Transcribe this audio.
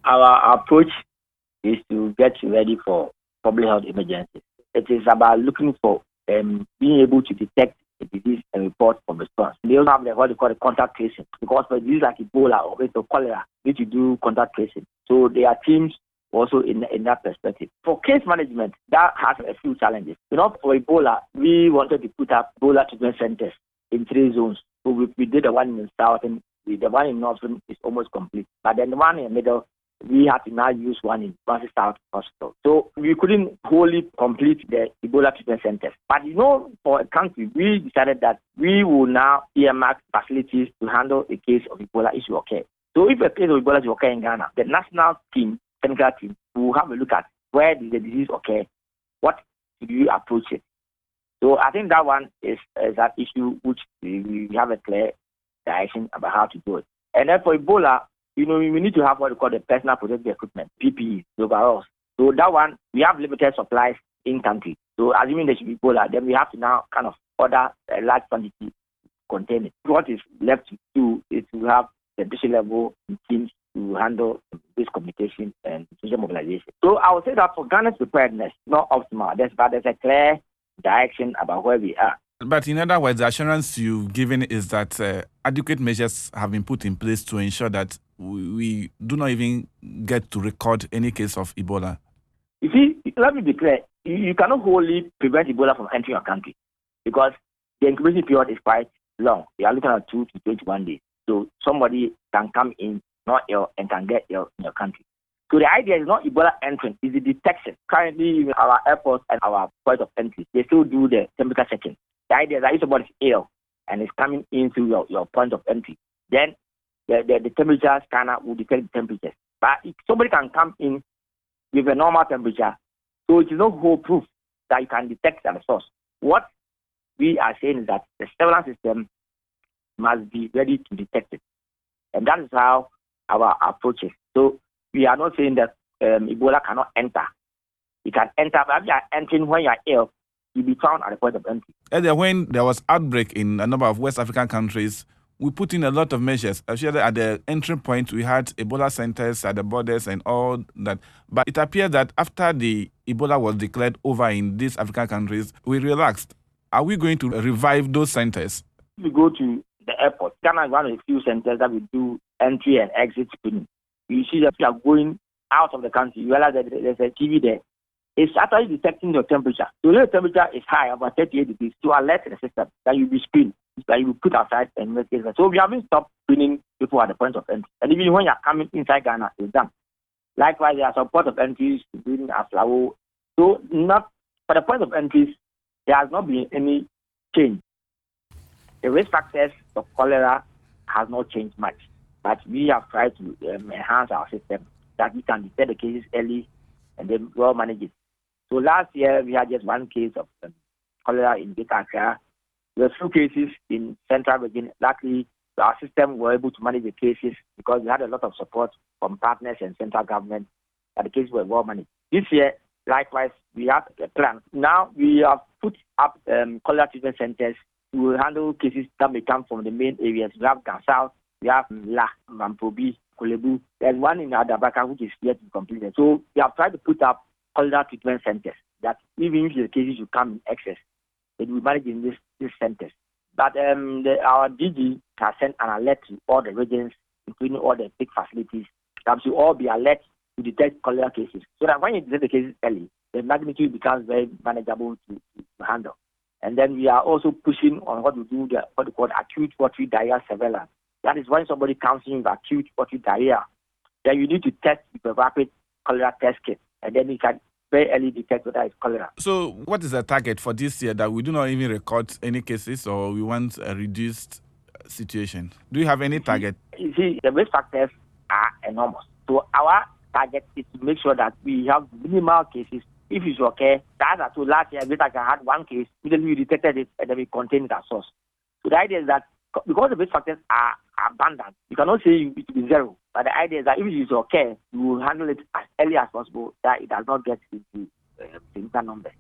our approach is to get ready for public health emergencies. It is about looking for being able to detect the disease and report for response. They also have what they call the contact tracing, because for disease like Ebola or cholera, they need to do contact tracing. So there are teams also in that perspective. For case management, that has a few challenges. For Ebola, we wanted to put up Ebola treatment centers in 3 zones. So we did the one in the south, and the one in northern is almost complete. But then the one in the middle, we had to now use one in Francis South Hospital. So we couldn't wholly complete the Ebola treatment centers. But for a country, we decided that we will now earmark facilities to handle a case of Ebola issue occur. So if a case of Ebola issue occur in Ghana, the national team, technical team, will have a look at where did the disease occur, what do you approach it. So I think that one is that issue which we have a clear direction about how to do it. And then for Ebola, we need to have what we call the personal protective equipment, PPE, overalls. So that one, we have limited supplies in country. So assuming there should be Ebola, then we have to now kind of order a large quantity to contain it. What is left to do is to have the district level teams to handle this communication and social mobilization. So I would say that for Ghana's preparedness, not optimal. There's a clear direction about where we are. But in other words, the assurance you've given is that adequate measures have been put in place to ensure that we do not even get to record any case of Ebola. You see, let me be clear. You cannot wholly prevent Ebola from entering your country because the incubation period is quite long. You are looking at 2 to 21 days. So somebody can come in not ill and can get ill in your country. So the idea is not Ebola entering, it's the detection. Currently, in our airports and our point of entry, they still do the temperature checking. The idea is that if somebody is ill and is coming in through your point of entry, then the temperature scanner will detect the temperatures. But if somebody can come in with a normal temperature, so it is no whole proof that you can detect at the source. What we are saying is that the surveillance system must be ready to detect it. And that is how our approach is. So we are not saying that Ebola cannot enter. It can enter, but if you are entering when you are ill, you'll be found at the point of entry. Earlier, when there was outbreak in a number of West African countries, we put in a lot of measures. Actually, at the entry point, we had Ebola centers at the borders and all that. But it appeared that after the Ebola was declared over in these African countries, we relaxed. Are we going to revive those centers? If you go to the airport, Ghana is one of the few centers that we do entry and exit screening. You see that you are going out of the country, you realize that there's a TV there. It's actually detecting your temperature. So if your temperature is high, about 38 degrees, to alert the system that you'll be screened, that you will put outside and make it. So we haven't stopped screening people at the point of entry. And even when you're coming inside Ghana, it's done. Likewise, there are some point of entries, including Aflao. So not for the point of entries, there has not been any change. The risk factors of cholera has not changed much. But we have tried to enhance our system that we can detect the cases early and then well manage it. So last year, we had just one case of cholera in Greater Accra. There were 2 cases in Central Region. Luckily, our system were able to manage the cases because we had a lot of support from partners and central government, that the cases were well managed. This year, likewise, we have a plan. Now, we have put up cholera treatment centers to handle cases that may come from the main areas. We have Gansal, we have La, Mampobi, Kolebu. There's one in Adabaka which is yet to be completed. So we have tried to put up cholera treatment centers that even if the cases will come in excess, it will manage in these centers. But our DG has sent an alert to all the regions, including all the big facilities, that should all be alert to detect cholera cases. So that when you detect the cases early, the magnitude becomes very manageable to handle. And then we are also pushing on what we do, what we call acute watery diarrhea surveillance. That is when somebody comes in with acute watery diarrhea, then you need to test with a rapid cholera test kit, and then you can very early detect whether it's cholera. So what is the target for this year, that we do not even record any cases, or we want a reduced situation? Do you have any target? You see, the risk factors are enormous. So our target is to make sure that we have minimal cases. If it's okay, that's so last year, I had 1 case, immediately we detected it, and then we contained it at source. So the idea is that because the risk factors are abundant, you cannot say it will be 0. But the idea is that if it is okay, you will handle it as early as possible, that it does not get into significant numbers.